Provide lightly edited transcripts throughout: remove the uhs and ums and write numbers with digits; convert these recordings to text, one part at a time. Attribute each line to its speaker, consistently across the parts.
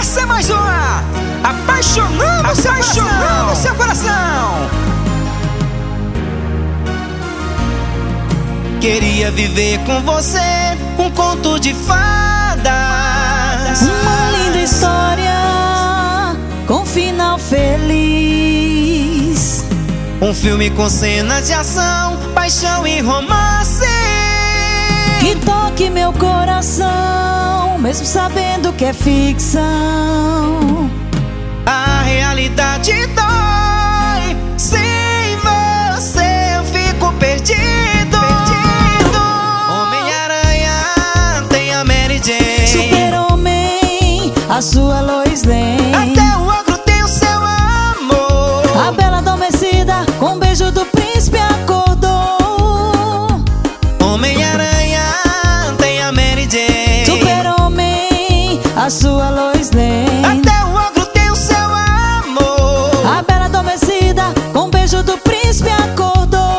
Speaker 1: Essa é mais uma, apaixonando seu coração.
Speaker 2: Queria viver com você um conto de fadas,
Speaker 3: uma linda história com final feliz,
Speaker 2: um filme com cenas de ação, paixão e romance,
Speaker 3: que toque meu coração, mesmo sabendo que é ficção.
Speaker 2: A realidade dói, sem você eu fico perdido. Homem-Aranha tem a Mary Jane,
Speaker 3: Super-Homem, a sua Lois Lane,
Speaker 2: até o ogro tem o seu amor.
Speaker 3: a bela adormecida com um beijo do príncipe acordou.
Speaker 2: Homem-Aranha tem a Mary Jane,
Speaker 3: Super-Homem, a sua Lois Lane,
Speaker 2: até o ogro tem o seu amor.
Speaker 3: a bela adormecida com um beijo do príncipe acordou.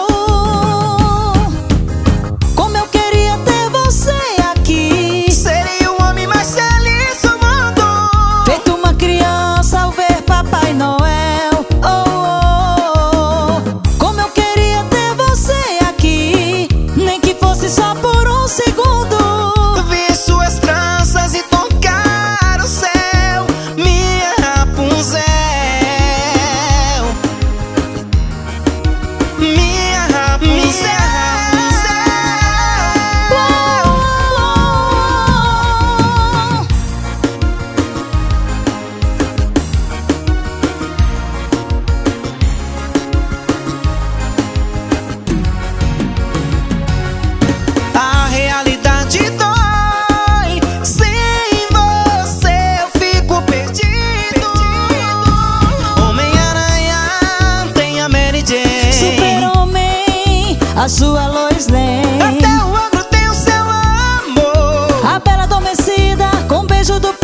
Speaker 3: Como eu queria ter você aqui,
Speaker 2: Seria o homem mais feliz do mundo,
Speaker 3: feito uma criança ao ver Papai Noel. Oh, oh, oh. Como eu queria ter você aqui, nem que fosse só por um segundo.
Speaker 2: vi suas tranças e tocar o céu, minha Rapunzel, minha Rapunzel. A realidade dói, sem você eu fico perdido. Homem-Aranha tem a Mary Jane,
Speaker 3: Super-Homem, a sua Lois Lane,
Speaker 2: até o ogro tem o seu amor.
Speaker 3: a bela adormecida com um beijo do